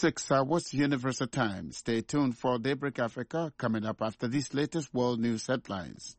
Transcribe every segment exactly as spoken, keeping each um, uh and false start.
six hours Universal Time. Stay tuned for Daybreak Africa coming up after these latest world news headlines.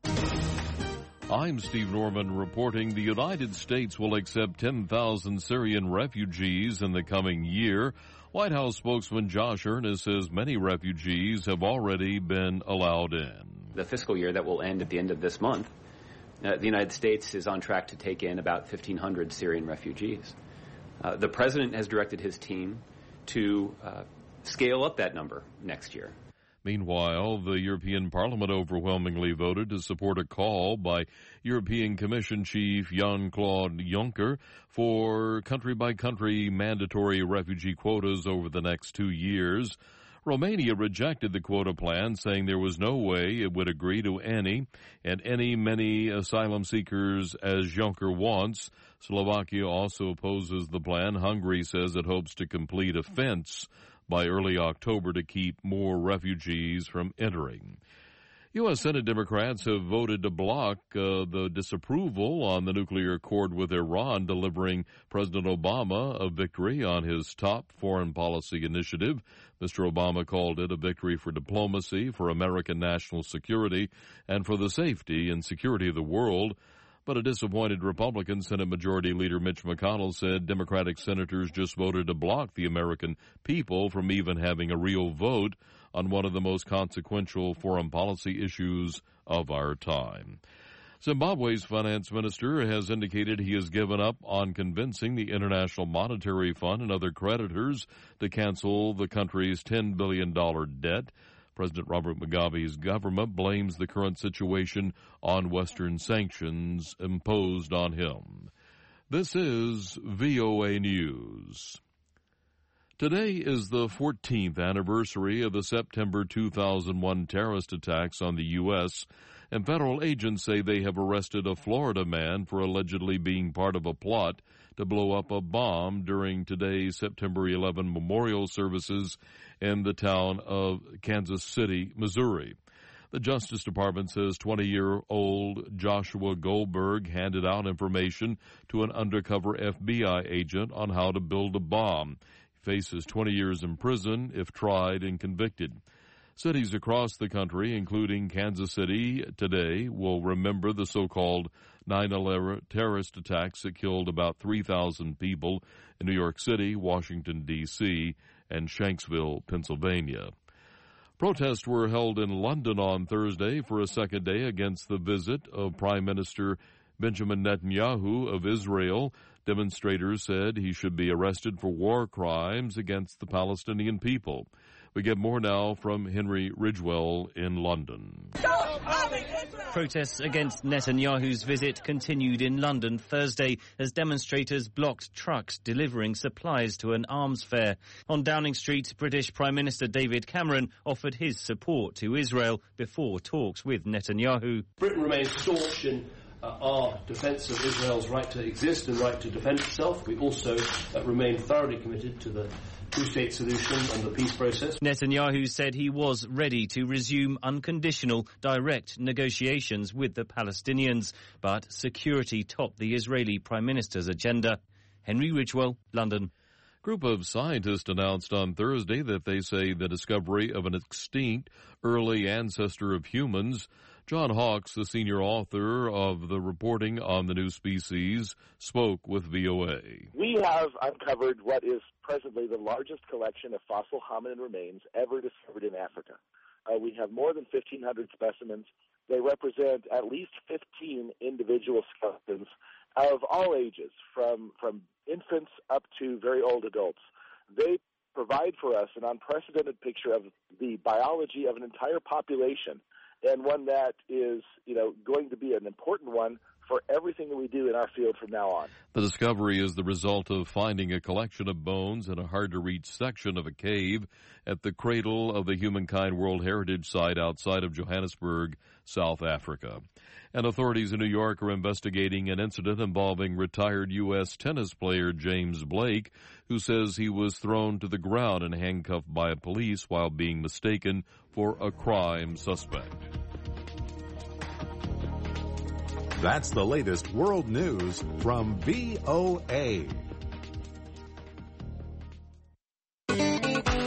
I'm Steve Norman reporting the United States will accept ten thousand Syrian refugees in the coming year. White House spokesman Josh Earnest says many refugees have already been allowed in. The fiscal year that will end at the end of this month, uh, the United States is on track to take in about fifteen hundred Syrian refugees. Uh, the president has directed his team to uh, scale up that number next year. Meanwhile, the European Parliament overwhelmingly voted to support a call by European Commission Chief Jean-Claude Juncker for country-by-country mandatory refugee quotas over the next two years. Romania rejected the quota plan, saying there was no way it would agree to any and any many asylum seekers as Juncker wants. Slovakia also opposes the plan. Hungary says it hopes to complete a fence by early October to keep more refugees from entering. U S. Senate Democrats have voted to block uh, the disapproval on the nuclear accord with Iran, delivering President Obama a victory on his top foreign policy initiative. Mister Obama called it a victory for diplomacy, for American national security, and for the safety and security of the world. But a disappointed Republican Senate Majority Leader Mitch McConnell said Democratic senators just voted to block the American people from even having a real vote on one of the most consequential foreign policy issues of our time. Zimbabwe's finance minister has indicated he has given up on convincing the International Monetary Fund and other creditors to cancel the country's ten billion dollars debt. President Robert Mugabe's government blames the current situation on Western sanctions imposed on him. This is V O A News. Today is the fourteenth anniversary of the September two thousand one terrorist attacks on the U S, and federal agents say they have arrested a Florida man for allegedly being part of a plot to blow up a bomb during today's September eleventh memorial services in the town of Kansas City, Missouri. The Justice Department says twenty-year-old Joshua Goldberg handed out information to an undercover F B I agent on how to build a bomb. He faces twenty years in prison if tried and convicted. Cities across the country, including Kansas City today, will remember the so-called nine eleven terrorist attacks that killed about three thousand people in New York City, Washington, D C, and Shanksville, Pennsylvania. Protests were held in London on Thursday for a second day against the visit of Prime Minister Benjamin Netanyahu of Israel. Demonstrators said he should be arrested for war crimes against the Palestinian people. We get more now from Henry Ridgewell in London. Protests against Netanyahu's visit continued in London Thursday as demonstrators blocked trucks delivering supplies to an arms fair. On Downing Street, British Prime Minister David Cameron offered his support to Israel before talks with Netanyahu. Britain remains staunch in uh, our defence of Israel's right to exist and right to defend itself. We also uh, remain thoroughly committed to the two-state solution and the peace process. Netanyahu said he was ready to resume unconditional, direct negotiations with the Palestinians, but security topped the Israeli Prime Minister's agenda. Henry Ridgewell, London. A group of scientists announced on Thursday that they say the discovery of an extinct early ancestor of humans. John Hawkes, the senior author of the reporting on the new species, spoke with V O A. We have uncovered what is presently the largest collection of fossil hominin remains ever discovered in Africa. Uh, we have more than fifteen hundred specimens. They represent at least fifteen individual skeletons of all ages, from, from infants up to very old adults. They provide for us an unprecedented picture of the biology of an entire population, and one that is, you know, going to be an important one for everything that we do in our field from now on. The discovery is the result of finding a collection of bones in a hard-to-reach section of a cave at the cradle of the Humankind World Heritage Site outside of Johannesburg, South Africa. And authorities in New York are investigating an incident involving retired U S tennis player James Blake, who says he was thrown to the ground and handcuffed by police while being mistaken for a crime suspect. That's the latest world news from V O A.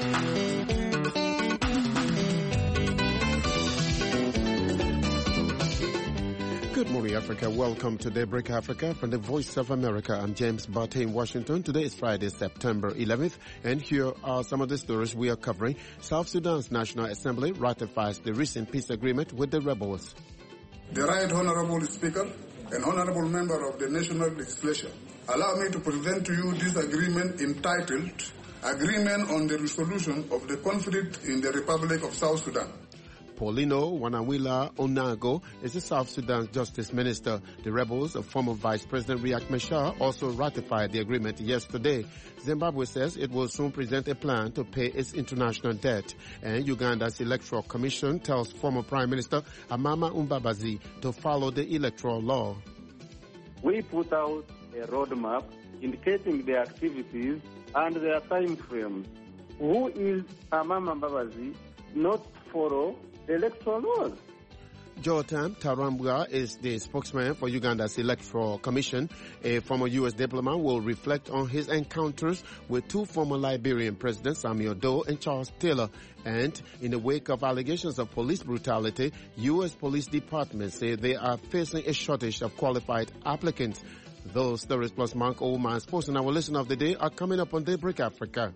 Africa. Welcome to Daybreak Africa from the Voice of America. I'm James Bartay in Washington. Today is Friday, September eleventh, and here are some of the stories we are covering. South Sudan's National Assembly ratifies the recent peace agreement with the rebels. The Right Honorable Speaker and Honorable Member of the National Legislature, allow me to present to you this agreement entitled Agreement on the Resolution of the Conflict in the Republic of South Sudan. Paulino Wanawila Onago is the South Sudan's Justice Minister. The rebels of former Vice President Riek Machar also ratified the agreement yesterday. Zimbabwe says it will soon present a plan to pay its international debt. And Uganda's Electoral Commission tells former Prime Minister Amama Mbabazi to follow the electoral law. We put out a roadmap indicating the activities and their time frames. Who is Amama Mbabazi not follow the electoral laws? Jotam Tarambwa is the spokesman for Uganda's Electoral Commission. A former U S diplomat will reflect on his encounters with two former Liberian presidents, Samuel Doe and Charles Taylor. And in the wake of allegations of police brutality, U S police departments say they are facing a shortage of qualified applicants. Those stories plus Mark Oldman Sports and our listener of the day are coming up on Daybreak Africa.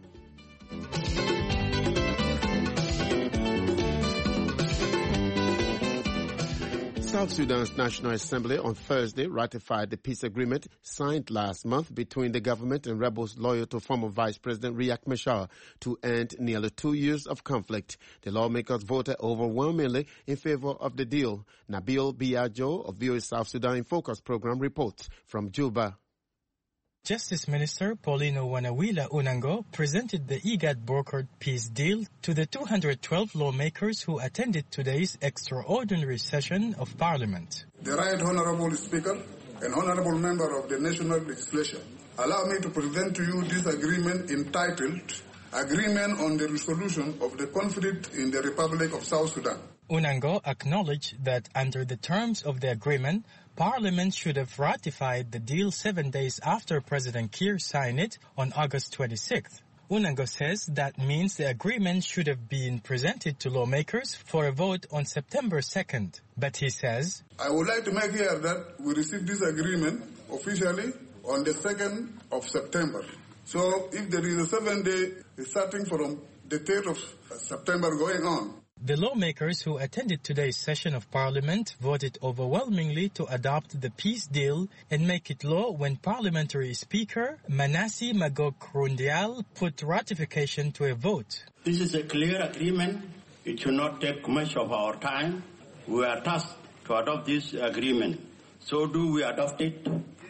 South Sudan's National Assembly on Thursday ratified the peace agreement signed last month between the government and rebels loyal to former Vice President Riek Machar to end nearly two years of conflict. The lawmakers voted overwhelmingly in favor of the deal. Nabil Biagio of V O A South Sudan in Focus program reports from Juba. Justice Minister Paulino Wanawila Unango presented the IGAD brokered peace deal to the two hundred twelve lawmakers who attended today's extraordinary session of Parliament. The Right Honorable Speaker and Honorable Member of the National Legislature, allow me to present to you this agreement entitled Agreement on the Resolution of the Conflict in the Republic of South Sudan. Unango acknowledged that under the terms of the agreement, Parliament should have ratified the deal seven days after President Kiir signed it on August twenty-sixth. Unango says that means the agreement should have been presented to lawmakers for a vote on September second. But he says, I would like to make clear that we received this agreement officially on the second of September. So if there is a seven day starting from the third of September going on, the lawmakers who attended today's session of Parliament voted overwhelmingly to adopt the peace deal and make it law when Parliamentary Speaker Manasseh Magog Rundial put ratification to a vote. This is a clear agreement. It should not take much of our time. We are tasked to adopt this agreement. So do we adopt it?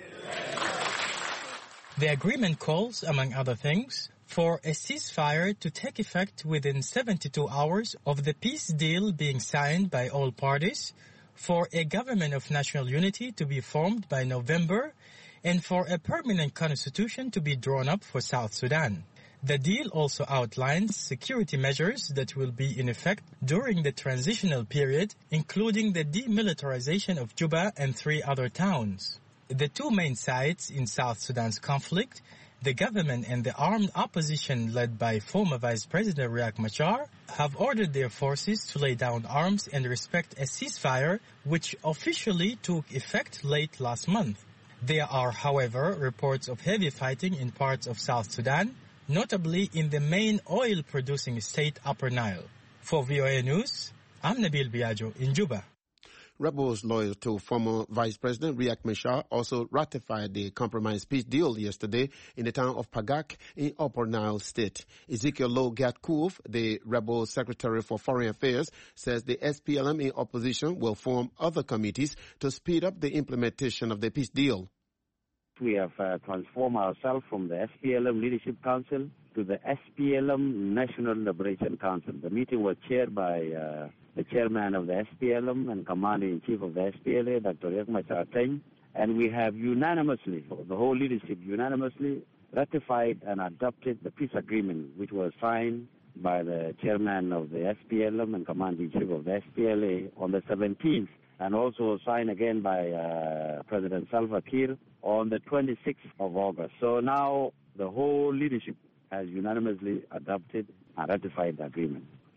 The agreement calls, among other things, for a ceasefire to take effect within seventy-two hours of the peace deal being signed by all parties, for a government of national unity to be formed by November, and for a permanent constitution to be drawn up for South Sudan. The deal also outlines security measures that will be in effect during the transitional period, including the demilitarization of Juba and three other towns. The two main sides in South Sudan's conflict, the government and the armed opposition led by former Vice President Riek Machar, have ordered their forces to lay down arms and respect a ceasefire which officially took effect late last month. There are, however, reports of heavy fighting in parts of South Sudan, notably in the main oil-producing state Upper Nile. For V O A News, I'm Nabil Biagio in Juba. Rebels loyal to former Vice President Riek Machar also ratified the compromise peace deal yesterday in the town of Pagak in Upper Nile State. Ezekiel Lo Gatkuv, the rebel secretary for foreign affairs, says the S P L M in opposition will form other committees to speed up the implementation of the peace deal. We have uh, transformed ourselves from the S P L M Leadership Council to the S P L M National Liberation Council. The meeting was chaired by uh, the chairman of the S P L M and commander-in-chief of the S P L A, Doctor Riek Machar Teng, and we have unanimously, the whole leadership unanimously, ratified and adopted the peace agreement, which was signed by the chairman of the S P L M and commander-in-chief of the S P L A on the seventeenth, and also signed again by uh, President Salva Kiir on the twenty-sixth of August. So now the whole leadership has unanimously adopted and ratified the agreement.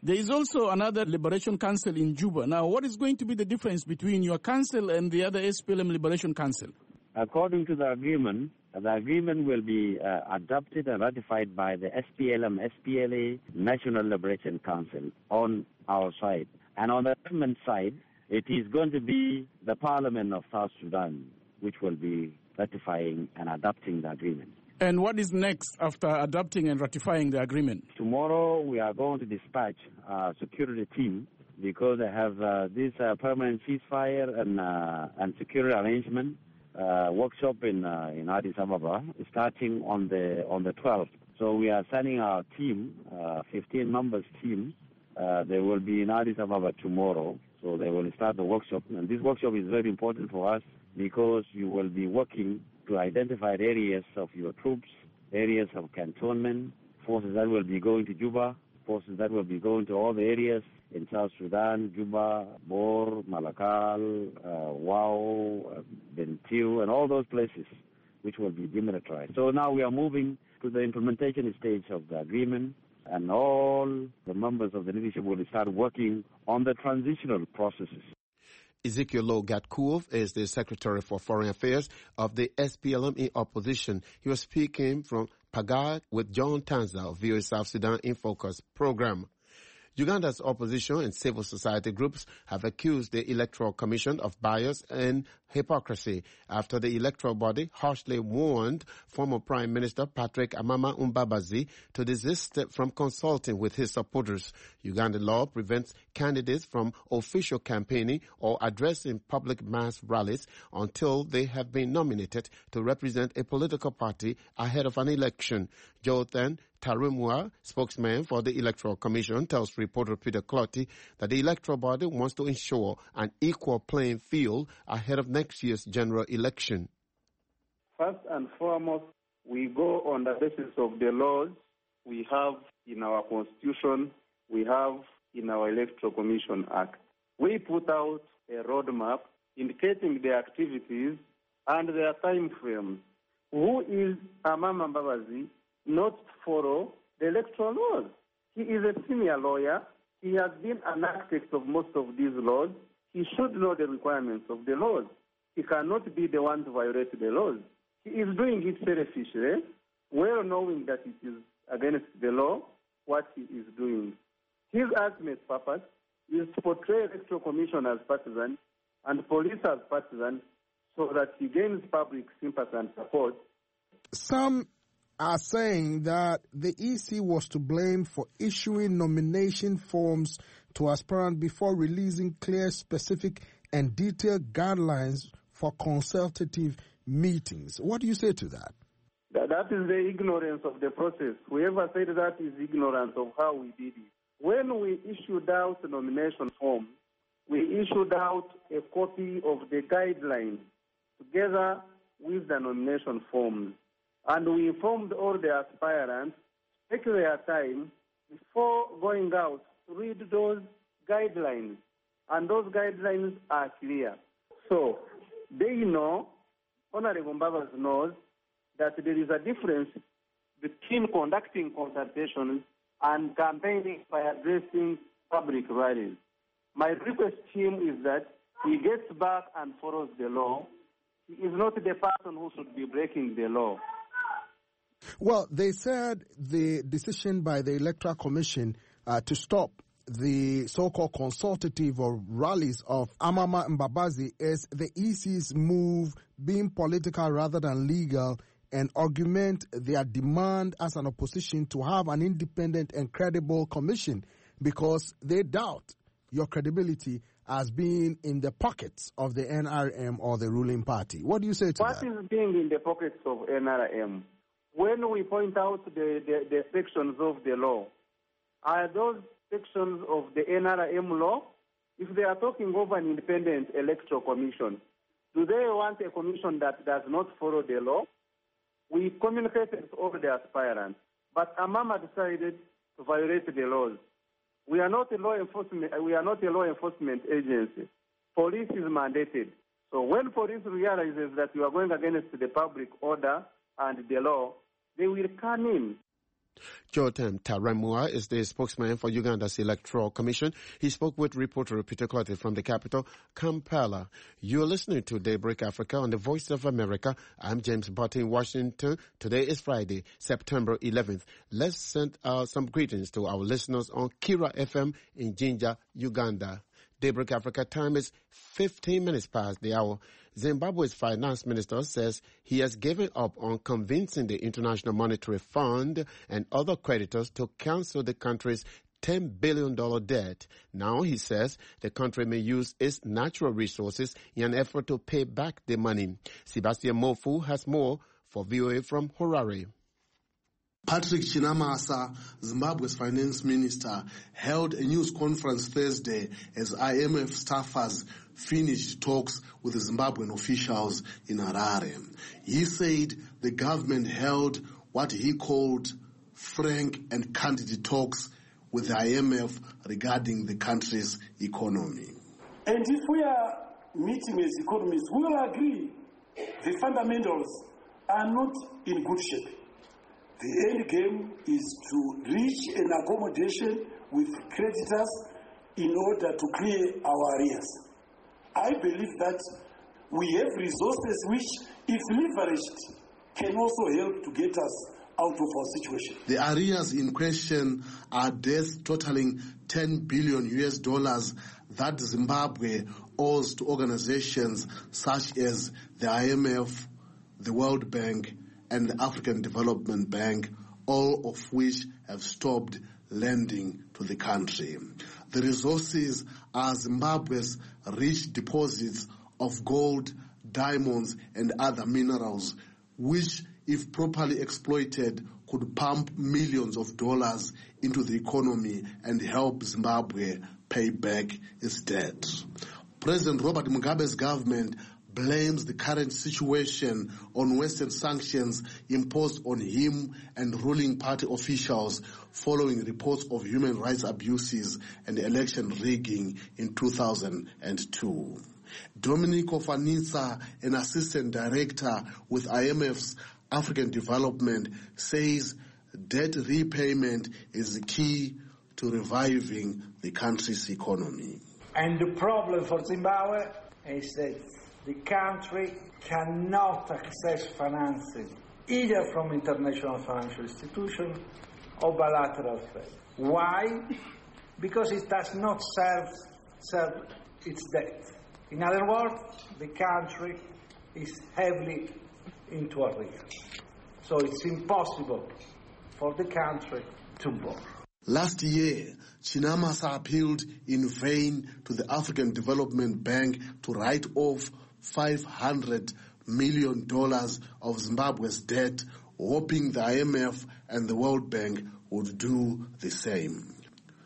There is also another Liberation Council in Juba. Now, what is going to be the difference between your council and the other S P L M Liberation Council? According to the agreement, the agreement will be uh, adopted and ratified by the S P L M S P L A National Liberation Council on our side. And on the government side, it is going to be the Parliament of South Sudan which will be ratifying and adopting the agreement. And what is next after adopting and ratifying the agreement? Tomorrow we are going to dispatch a security team because they have uh, this uh, permanent ceasefire and uh, and security arrangement uh, workshop in uh, in Addis Ababa starting on the on the twelfth. So we are sending our team, uh, fifteen members team. Uh, they will be in Addis Ababa tomorrow. So they will start the workshop. And this workshop is very important for us because you will be working to identify areas of your troops, areas of cantonment, forces that will be going to Juba, forces that will be going to all the areas in South Sudan, Juba, Bor, Malakal, uh, Wau, uh, Bentiu, and all those places which will be demilitarized. So now we are moving to the implementation stage of the agreement, and all the members of the leadership will start working on the transitional processes. Ezekiel Lo Gatkuov is the Secretary for Foreign Affairs of the S P L M in opposition. He was speaking from Paga with John Tanza of V O A South Sudan in Focus program. Uganda's opposition and civil society groups have accused the Electoral Commission of bias and hypocrisy after the electoral body harshly warned former Prime Minister Patrick Amama Mbabazi to desist from consulting with his supporters. Ugandan law prevents candidates from official campaigning or addressing public mass rallies until they have been nominated to represent a political party ahead of an election. Jonathan Tarumwa, spokesman for the Electoral Commission, tells reporter Peter Clotty that the electoral body wants to ensure an equal playing field ahead of next year's general election. First and foremost, we go on the basis of the laws we have in our Constitution, we have in our Electoral Commission Act. We put out a roadmap indicating the activities and their time frames. Who is Amama Mbabazi not to follow the electoral laws? He is a senior lawyer. He has been an architect of most of these laws. He should know the requirements of the laws. He cannot be the one to violate the laws. He is doing it selfishly, well knowing that it is against the law, what he is doing. His ultimate purpose is to portray Electoral Commission as partisan and police as partisan so that he gains public sympathy and support. Some are saying that the E C was to blame for issuing nomination forms to aspirants before releasing clear, specific, and detailed guidelines for consultative meetings. What do you say to that? That, that is the ignorance of the process. Whoever said that is ignorant of how we did it. When we issued out the nomination form, we issued out a copy of the guidelines together with the nomination forms. And we informed all the aspirants to take their time before going out to read those guidelines. And those guidelines are clear. So they know, Honorable Mbabazi knows, that there is a difference between conducting consultations and campaigning by addressing public rallies. My request to him is that he gets back and follows the law. He is not the person who should be breaking the law. Well, they said the decision by the Electoral Commission uh, to stop the so-called consultative or rallies of Amama Mbabazi is the E C's move being political rather than legal, and augment their demand as an opposition to have an independent and credible commission because they doubt your credibility as being in the pockets of the N R M or the ruling party. What do you say to what that? What is being in the pockets of N R M? When we point out the, the, the sections of the law, are those sections of the N R M law? If they are talking of an independent electoral commission, do they want a commission that does not follow the law? We communicated to all the aspirants, but Amama decided to violate the laws. We are not a law enforcement. We are not a law enforcement agency. Police is mandated. So when police realizes that you are going against the public order and the law, they will come in. Jotam Taremwa is the spokesman for Uganda's Electoral Commission. He spoke with reporter Peter Clottey from the capital, Kampala. You're listening to Daybreak Africa on the Voice of America. I'm James Barton in Washington. Today is Friday, September eleventh. Let's send uh, some greetings to our listeners on Kira F M in Jinja, Uganda. Daybreak Africa time is fifteen minutes past the hour. Zimbabwe's finance minister says he has given up on convincing the International Monetary Fund and other creditors to cancel the country's ten billion dollars debt. Now, he says, the country may use its natural resources in an effort to pay back the money. Sebastian Mofu has more for V O A from Harare. Patrick Chinamasa, Zimbabwe's finance minister, held a news conference Thursday as I M F staffers finished talks with the Zimbabwean officials in Harare. He said the government held what he called frank and candid talks with the I M F regarding the country's economy. And if we are meeting as economists, we will agree the fundamentals are not in good shape. The end game is to reach an accommodation with creditors in order to clear our arrears. I believe that we have resources which, if leveraged, can also help to get us out of our situation. The arrears in question are debts totaling ten billion U S dollars that Zimbabwe owes to organizations such as the I M F, the World Bank, and the African Development Bank, all of which have stopped lending to the country. The resources are Zimbabwe's rich deposits of gold, diamonds, and other minerals, which, if properly exploited, could pump millions of dollars into the economy and help Zimbabwe pay back its debt. President Robert Mugabe's government blames the current situation on Western sanctions imposed on him and ruling party officials following reports of human rights abuses and election rigging in two thousand two. Dominico Fanitza, an assistant director with I M F's African Development, says debt repayment is the key to reviving the country's economy. And the problem for Zimbabwe is that the country cannot access financing either from international financial institutions or bilateral trade. Why? Because it does not serve, serve its debt. In other words, the country is heavily into arrears. So it's impossible for the country to borrow. Last year, Chinamasa appealed in vain to the African Development Bank to write off five hundred million dollars of Zimbabwe's debt, hoping the I M F and the World Bank would do the same.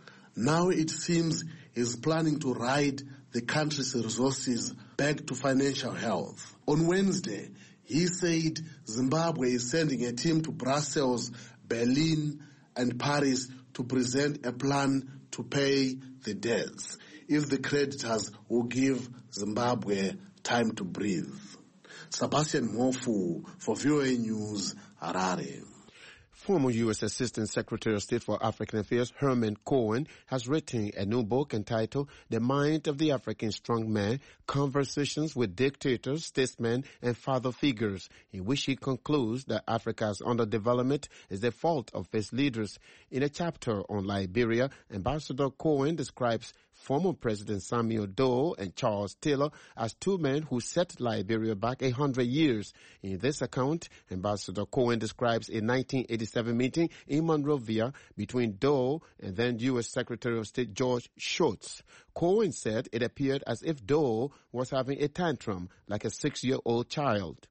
Now it seems he's planning to ride the country's resources back to financial health. On Wednesday, he said Zimbabwe is sending a team to Brussels, Berlin, and Paris to present a plan to pay the debts if the creditors will give Zimbabwe time to breathe. Sebastian Mofu for V O A News, Harare. Former U S Assistant Secretary of State for African Affairs Herman Cohen has written a new book entitled The Mind of the African Strongman, Conversations with Dictators, Statesmen, and Father Figures, in which he concludes that Africa's underdevelopment is the fault of its leaders. In a chapter on Liberia, Ambassador Cohen describes former President Samuel Doe and Charles Taylor as two men who set Liberia back a hundred years. In this account, Ambassador Cohen describes a nineteen eighty-seven meeting in Monrovia between Doe and then U S Secretary of State George Shultz. Cohen said it appeared as if Doe was having a tantrum like a six-year-old child.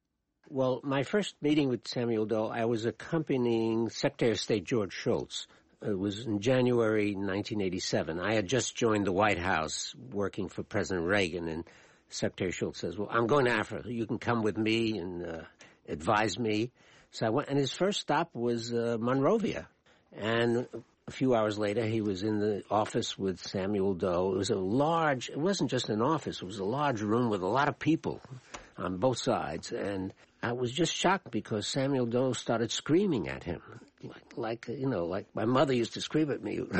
Well, my first meeting with Samuel Doe, I was accompanying Secretary of State George Shultz. It was in January nineteen eighty-seven. I had just joined the White House working for President Reagan, and Secretary Shultz says, well, I'm going to Africa. You can come with me and uh, advise me. So I went, and his first stop was uh, Monrovia. And a few hours later, he was in the office with Samuel Doe. It was a large, it wasn't just an office, it was a large room with a lot of people on both sides. And I was just shocked because Samuel Doe started screaming at him, like, like, you know, like my mother used to scream at me.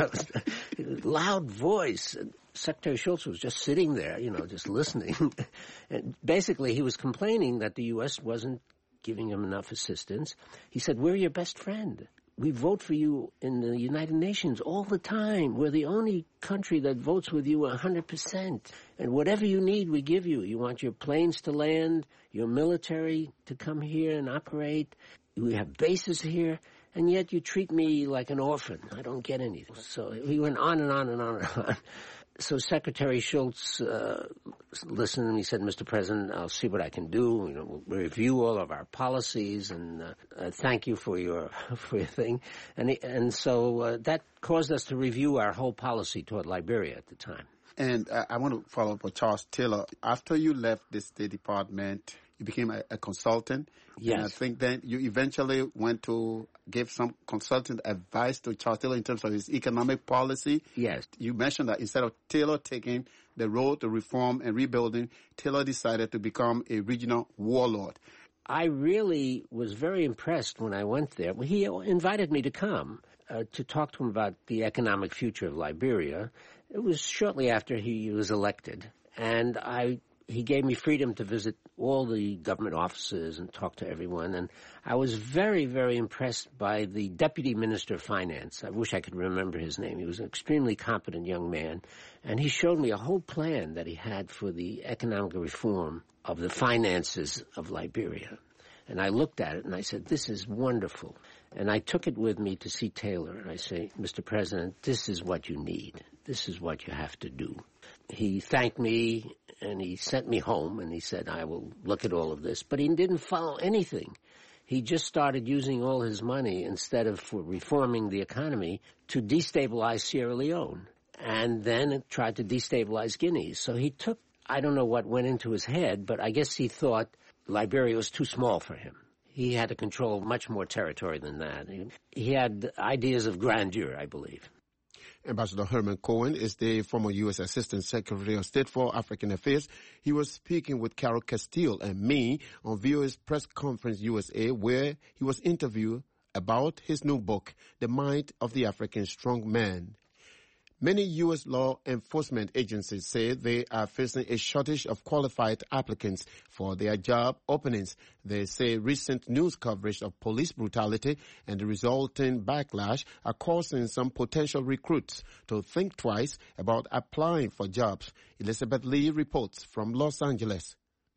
Loud voice. Secretary Shultz was just sitting there, you know, just listening. And basically, he was complaining that the U S wasn't giving him enough assistance. He said, we're your best friend. We vote for you in the United Nations all the time. We're the only country that votes with you one hundred percent. And whatever you need, we give you. You want your planes to land, your military to come here and operate. We have bases here. And yet you treat me like an orphan. I don't get anything. So he went on and on and on and on. So Secretary Shultz uh, listened and he said, Mister President, I'll see what I can do. You know, we'll review all of our policies and uh, uh, thank you for your for your thing. And he, and so uh, that caused us to review our whole policy toward Liberia at the time. And uh, I want to follow up with Charles Taylor. After you left the State Department, you became a, a consultant. Yes. And I think then you eventually went to give some consultant advice to Charles Taylor in terms of his economic policy. Yes. You mentioned that instead of Taylor taking the road to reform and rebuilding, Taylor decided to become a regional warlord. I really was very impressed when I went there. He invited me to come uh, to talk to him about the economic future of Liberia. It was shortly after he was elected. And I he gave me freedom to visit all the government offices and talk to everyone. And I was very, very impressed by the Deputy Minister of Finance. I wish I could remember his name. He was an extremely competent young man. And he showed me a whole plan that he had for the economic reform of the finances of Liberia. And I looked at it and I said, this is wonderful. And I took it with me to see Taylor. And I say, Mister President, this is what you need. This is what you have to do. He thanked me and he sent me home and he said, I will look at all of this. But he didn't follow anything. He just started using all his money instead of for reforming the economy to destabilize Sierra Leone. And then tried to destabilize Guinea. So he took, I don't know what went into his head, but I guess he thought Liberia was too small for him. He had to control much more territory than that. He had ideas of grandeur, I believe. Ambassador Herman Cohen is the former U S Assistant Secretary of State for African Affairs. He was speaking with Carol Castile and me on V O A's Press Conference U S A, where he was interviewed about his new book, The Mind of the African Strong Man. Many U S law enforcement agencies say they are facing a shortage of qualified applicants for their job openings. They say recent news coverage of police brutality and the resulting backlash are causing some potential recruits to think twice about applying for jobs. Elizabeth Lee reports from Los Angeles.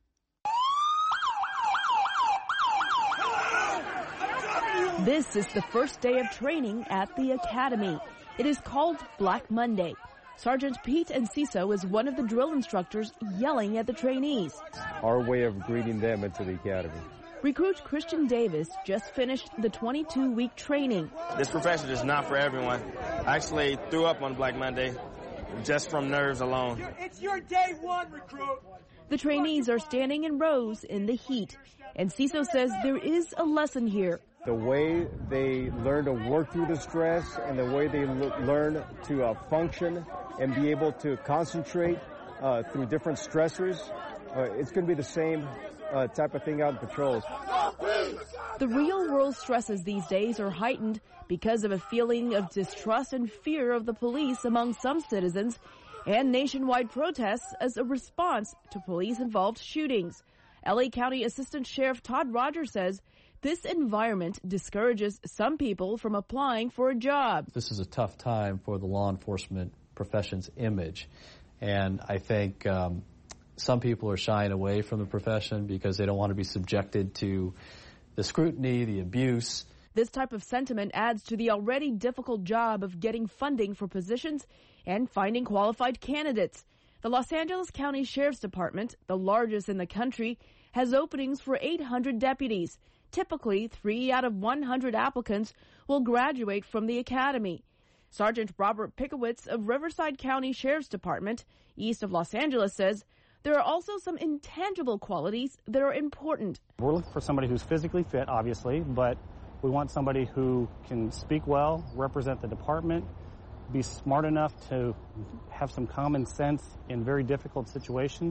This is the first day of training at the Academy. It is called Black Monday. Sergeant Pete Enciso is one of the drill instructors yelling at the trainees. Our way of greeting them into the academy. Recruit Christian Davis just finished the twenty-two week training. This profession is not for everyone. I actually threw up on Black Monday just from nerves alone. It's your day one, recruit. The trainees are standing in rows in the heat. Enciso says there is a lesson here. The way they learn to work through the stress and the way they l- learn to uh, function and be able to concentrate uh, through different stressors, uh, it's going to be the same uh, type of thing out in patrols. The real-world stresses these days are heightened because of a feeling of distrust and fear of the police among some citizens and nationwide protests as a response to police-involved shootings. L A County Assistant Sheriff Todd Rogers says this environment discourages some people from applying for a job. This is a tough time for the law enforcement profession's image. And I think um, some people are shying away from the profession because they don't want to be subjected to the scrutiny, the abuse. This type of sentiment adds to the already difficult job of getting funding for positions and finding qualified candidates. The Los Angeles County Sheriff's Department, the largest in the country, has openings for eight hundred deputies. Typically, three out of one hundred applicants will graduate from the academy. Sergeant Robert Pickowitz of Riverside County Sheriff's Department, east of Los Angeles, says there are also some intangible qualities that are important. We're looking for somebody who's physically fit, obviously, but we want somebody who can speak well, represent the department, be smart enough to have some common sense in very difficult situations.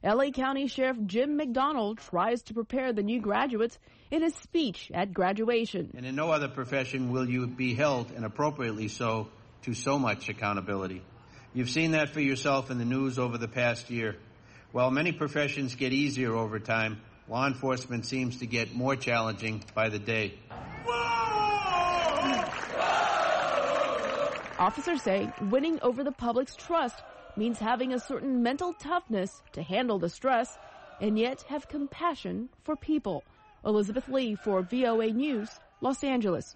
L A County Sheriff Jim McDonald tries to prepare the new graduates in his speech at graduation. And in no other profession will you be held, and appropriately so, to so much accountability. You've seen that for yourself in the news over the past year. While many professions get easier over time, law enforcement seems to get more challenging by the day. Officers say winning over the public's trust means having a certain mental toughness to handle the stress and yet have compassion for people. Elizabeth Lee for V O A News, Los Angeles.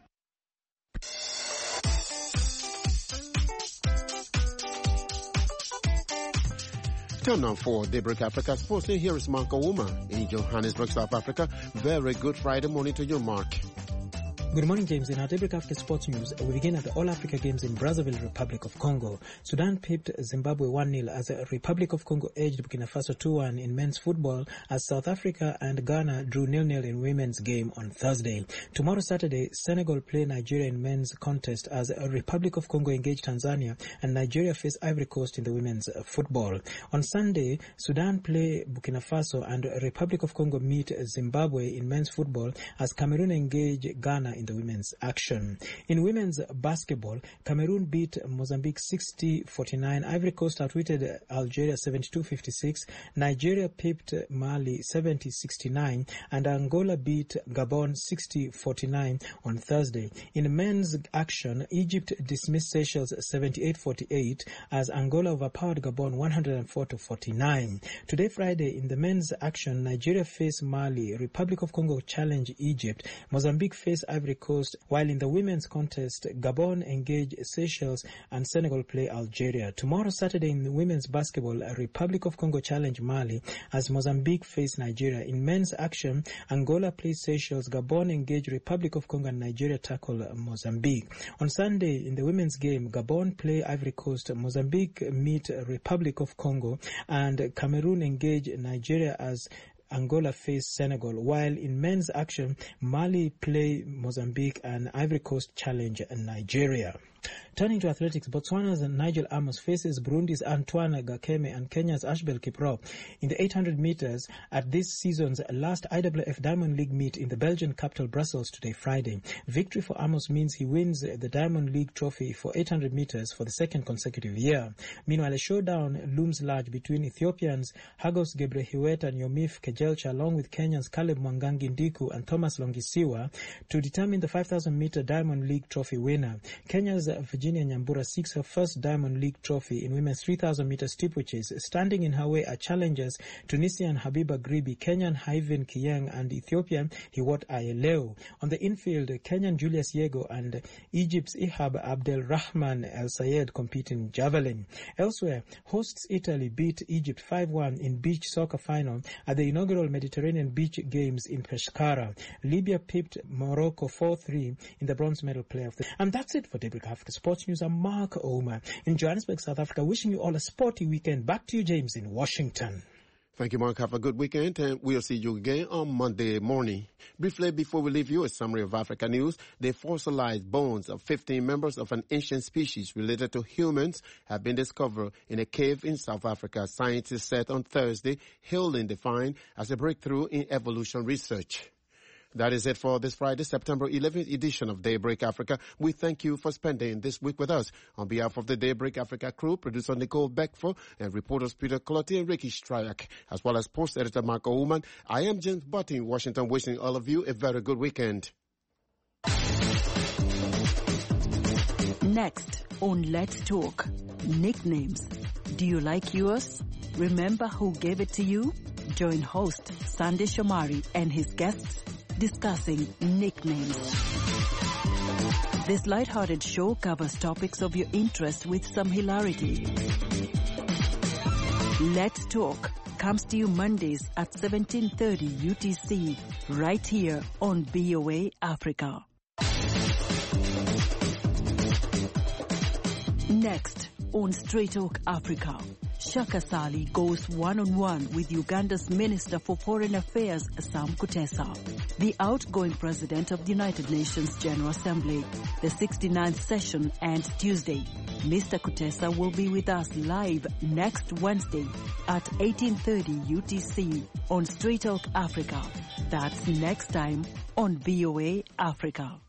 Time now for Daybreak Africa Sports. Here is Mark Ouma in Johannesburg, South Africa. Very good Friday morning to you, Mark. Good morning, James. In our Daybreak Africa Sports News, we begin at the All-Africa Games in Brazzaville, Republic of Congo. Sudan pipped Zimbabwe one nil as the Republic of Congo edged Burkina Faso two one in men's football as South Africa and Ghana drew nil nil in women's game on Thursday. Tomorrow, Saturday, Senegal play Nigeria in men's contest as Republic of Congo engage Tanzania and Nigeria face Ivory Coast in the women's football. On Sunday, Sudan play Burkina Faso and Republic of Congo meet Zimbabwe in men's football as Cameroon engage Ghana in the women's action. In women's basketball, Cameroon beat Mozambique sixty forty-nine, Ivory Coast outwitted Algeria seventy-two fifty-six, Nigeria pipped Mali seventy sixty-nine, and Angola beat Gabon sixty forty-nine on Thursday. In men's action, Egypt dismissed Seychelles seventy-eight forty-eight as Angola overpowered Gabon one hundred four to forty-nine. Today, Friday, in the men's action, Nigeria face Mali, Republic of Congo challenge Egypt, Mozambique face Ivory Coast, while in the women's contest, Gabon engage Seychelles and Senegal play Algeria. Tomorrow, Saturday, in the women's basketball, Republic of Congo challenge Mali as Mozambique face Nigeria. In men's action, Angola plays Seychelles, Gabon engage Republic of Congo, and Nigeria tackle Mozambique. On Sunday, in the women's game, Gabon play Ivory Coast, Mozambique meet Republic of Congo, and Cameroon engage Nigeria as Angola face Senegal, while in men's action, Mali play Mozambique and Ivory Coast challenge Nigeria. Turning to athletics, Botswana's Nigel Amos faces Burundi's Antoine Gakeme and Kenya's Ashbel Kiprop in the eight hundred meters at this season's last I W F Diamond League meet in the Belgian capital Brussels today, Friday. Victory for Amos means he wins the Diamond League trophy for eight hundred meters for the second consecutive year. Meanwhile, a showdown looms large between Ethiopians Hagos Gebrehiwet and Yomif Kejelcha, along with Kenyans Caleb Mwangangi Ndiku and Thomas Longisiwa, to determine the five thousand meter Diamond League trophy winner. Kenya's Virginia Nyambura seeks her first Diamond League trophy in women's three thousand meter steeplechase. Standing in her way are challengers Tunisian Habiba Gribi, Kenyan Haivin Kiyeng, and Ethiopian Hiwot Ayeleu. On the infield, Kenyan Julius Yego and Egypt's Ihab Abdel Rahman El Sayed compete in javelin. Elsewhere, hosts Italy beat Egypt five one in beach soccer final at the inaugural Mediterranean Beach Games in Pescara. Libya pipped Morocco four three in the bronze medal playoff. And that's it for Daybreak Africa Sports News. I'm Mark Ouma in Johannesburg, South Africa, wishing you all a sporty weekend. Back to you, James, in Washington. Thank you, Mark. Have a good weekend, and we'll see you again on Monday morning. Briefly, before we leave you, a summary of Africa news. The fossilized bones of fifteen members of an ancient species related to humans have been discovered in a cave in South Africa, scientists said on Thursday, hailing the find as a breakthrough in evolution research. That is it for this Friday, September eleventh edition of Daybreak Africa. We thank you for spending this week with us. On behalf of the Daybreak Africa crew, producer Nicole Beckford, and reporters Peter Clotti and Ricky Stryak, as well as post editor Mark Oman, I am James Butty in Washington, wishing all of you a very good weekend. Next on Let's Talk, nicknames. Do you like yours? Remember who gave it to you? Join host Sandy Shomari and his guests discussing nicknames. This lighthearted show covers topics of your interest with some hilarity. Let's Talk comes to you Mondays at seventeen thirty U T C, right here on B O A Africa. Next on Straight Talk Africa, Shaka Sali goes one-on-one with Uganda's Minister for Foreign Affairs, Sam Kutesa. The outgoing president of the United Nations General Assembly. The sixty-ninth session ends Tuesday. Mister Kutesa will be with us live next Wednesday at eighteen thirty U T C on Straight Talk Africa. That's next time on V O A Africa.